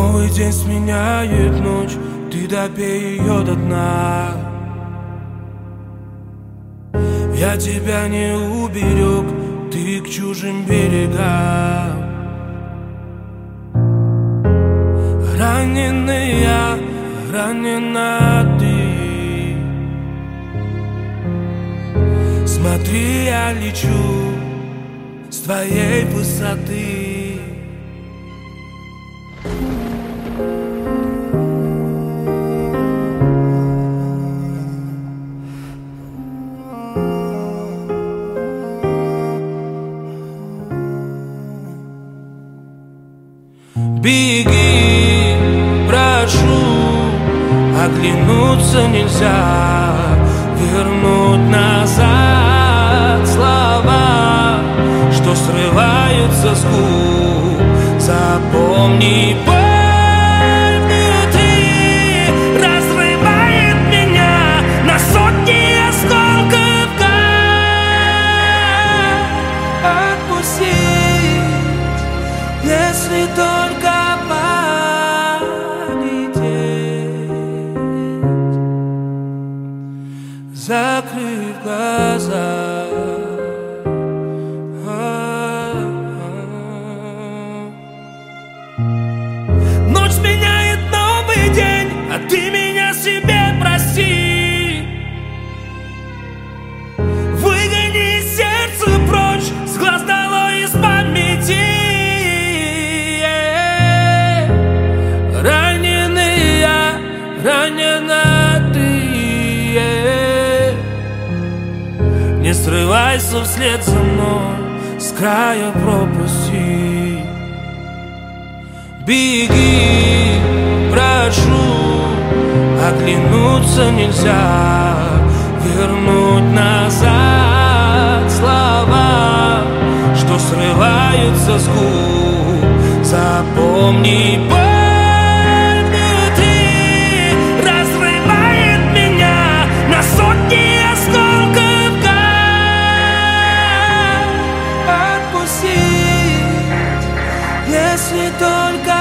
Новый день сменяет ночь, ты допей ее до дна. Я тебя не уберег, ты к чужим берегам. Раненый я, ранена ты. Смотри, я лечу с твоей высоты. Беги, прошу, оглянуться нельзя, вернуть назад слова, что срываются с губ. Запомни, боль внутри разрывает меня на сотни осколков. Отпусти, если только закрыв глаза. Ночь сменяет новый день, а ты меня себе прости. Выгони из сердца прочь, с глаз долой из памяти. Раненый я, ранена ты. Не срывайся вслед за мной с края пропасти. Беги, прошу, оглянуться нельзя, вернуть назад слова, что срываются с губ. Запомни, боль внутри разрывает меня на сотни осколков. Если только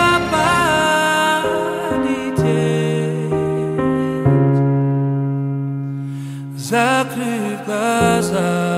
полететь, закрыв глаза.